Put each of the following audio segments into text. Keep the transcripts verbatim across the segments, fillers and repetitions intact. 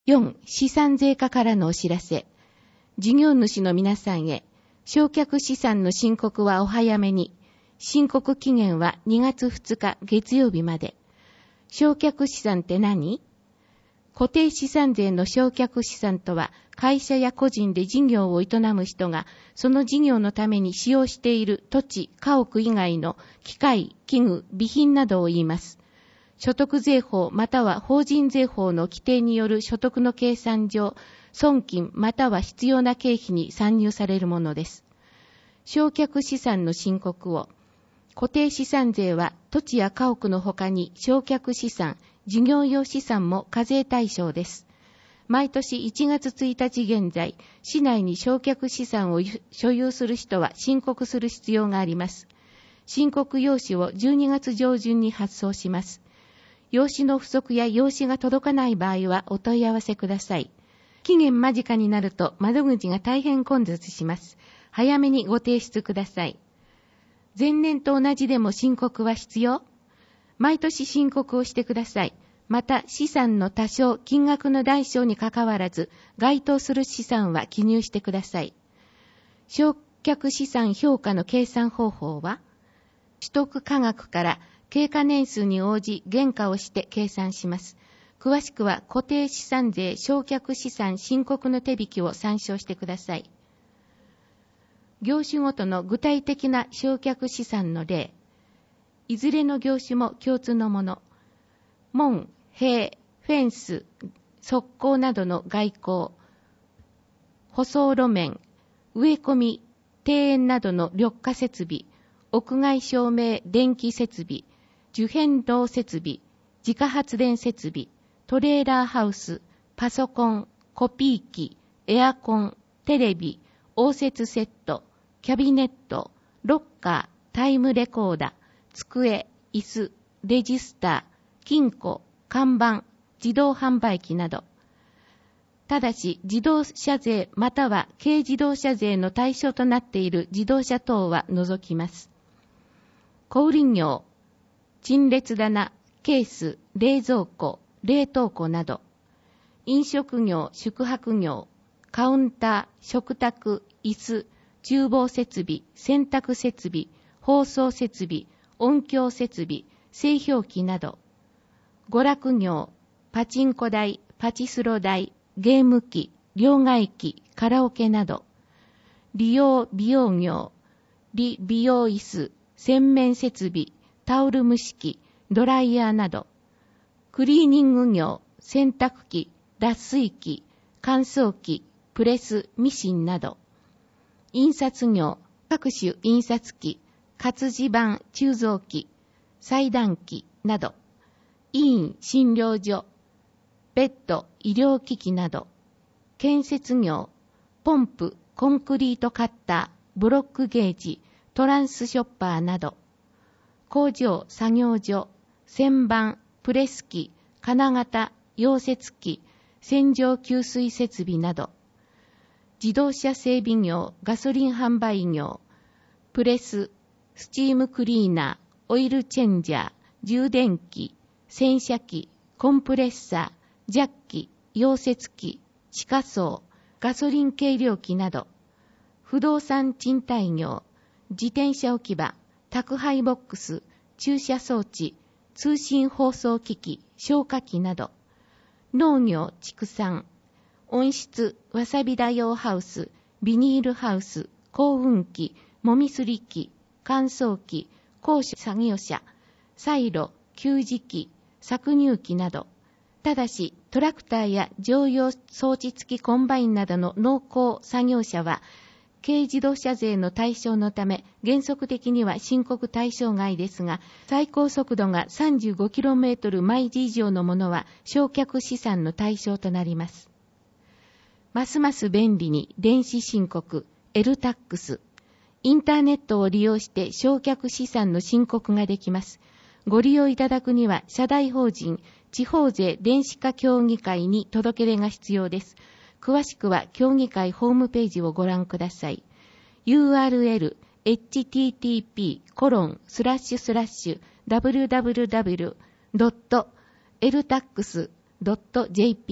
よん. 資産税課からのお知らせ。事業主の皆さんへ、償却資産の申告はお早めに。申告期限はにがつふつか月曜日まで。償却資産って何？固定資産税の償却資産とは、会社や個人で事業を営む人が、その事業のために使用している土地、家屋以外の機械、器具、備品などを言います。所得税法または法人税法の規定による所得の計算上、損金または必要な経費に算入されるものです。償却資産の申告を、固定資産税は土地や家屋の他に償却資産、事業用資産も課税対象です。毎年いちがつついたち現在、市内に償却資産を所有する人は申告する必要があります。申告用紙をじゅうにがつ上旬に発送します。用紙の不足や用紙が届かない場合はお問い合わせください。期限間近になると窓口が大変混雑します。早めにご提出ください。前年と同じでも申告は必要？毎年申告をしてください。また資産の多少、金額の大小にかかわらず、該当する資産は記入してください。償却資産評価の計算方法は、取得価額から経過年数に応じ原価をして計算します。詳しくは固定資産税償却資産申告の手引きを参照してください。業種ごとの具体的な償却資産の例。いずれの業種も共通のもの。門、塀、フェンス、側溝などの外構。舗装路面、植え込み、庭園などの緑化設備。屋外照明、電気設備。受変動設備、自家発電設備、トレーラーハウス、パソコン、コピー機、エアコン、テレビ、応接セット、キャビネット、ロッカー、タイムレコーダー、机、椅子、レジスター、金庫、看板、自動販売機など。ただし、自動車税または軽自動車税の対象となっている自動車等は除きます。小売業、陳列棚、ケース、冷蔵庫、冷凍庫など、飲食業、宿泊業、カウンター、食卓、椅子、厨房設備、洗濯設備、放送設備、音響設備、製氷機など、娯楽業、パチンコ台、パチスロ台、ゲーム機、両替機、カラオケなど、理容美容業、理美容椅子、洗面設備、タオル蒸し器、ドライヤーなど、クリーニング業、洗濯機、脱水機、乾燥機、プレス、ミシンなど、印刷業、各種印刷機、活字版、鋳造機、裁断機など、医院、診療所、ベッド、医療機器など、建設業、ポンプ、コンクリートカッター、ブロックゲージ、トランスショッパーなど、工場、作業所、旋盤、プレス機、金型、溶接機、洗浄給水設備など、自動車整備業、ガソリン販売業、プレス、スチームクリーナー、オイルチェンジャー、充電器、洗車機、コンプレッサー、ジャッキ、溶接機、地下層、ガソリン計量機など、不動産賃貸業、自転車置き場、宅配ボックス、駐車装置、通信放送機器、消火器など、農業、畜産、温室、わさび田用ハウス、ビニールハウス、耕運機、もみすり機、乾燥機、高所作業車、サイロ、給餌機、搾乳機など、ただしトラクターや乗用装置付きコンバインなどの農耕作業車は、軽自動車税の対象のため原則的には申告対象外ですが、最高速度が さんじゅうごキロメートル 毎時以上のものは償却資産の対象となります。ますます便利に電子申告 エルタックス、インターネットを利用して償却資産の申告ができます。ご利用いただくには社大法人地方税電子化協議会に届け出が必要です。詳しくは協議会ホームページをご覧ください。ユーアールエル エイチティーティーピーコロンスラッシュスラッシュダブリューダブリューダブリュードットエルタックスドットジェーピー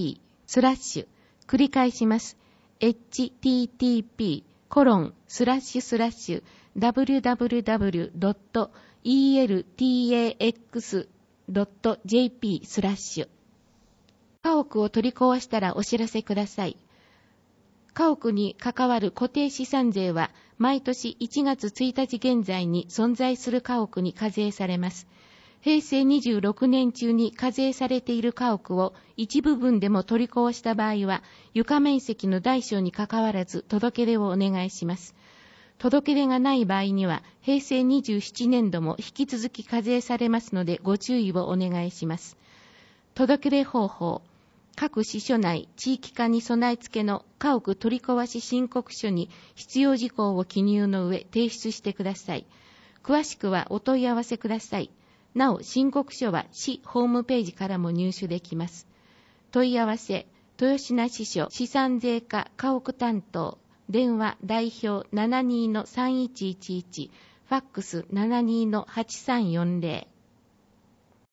スラッシュ、繰り返します。エイチティーティーピー コロン、スラッシュスラッシュ、ダブリューダブリューダブリュー ドット イーエルティーエーエックス ドット ジェーピー スラッシュ。家屋を取り壊したらお知らせください。家屋に関わる固定資産税は毎年いちがつついたち現在に存在する家屋に課税されます。平成にじゅうろくねん中に課税されている家屋を一部分でも取り壊した場合は、床面積の大小にかかわらず届け出をお願いします。届け出がない場合には、平成にじゅうななねんども引き続き課税されますのでご注意をお願いします。届け出方法。各支所内、地域課に備え付けの家屋取り壊し申告書に必要事項を記入の上提出してください。詳しくはお問い合わせください。なお、申告書は市ホームページからも入手できます。問い合わせ、豊品支所資産税課家屋担当、電話代表 ななじゅうにのさんいちいちいち、ファックス ななじゅうにのはちさんよんぜろ。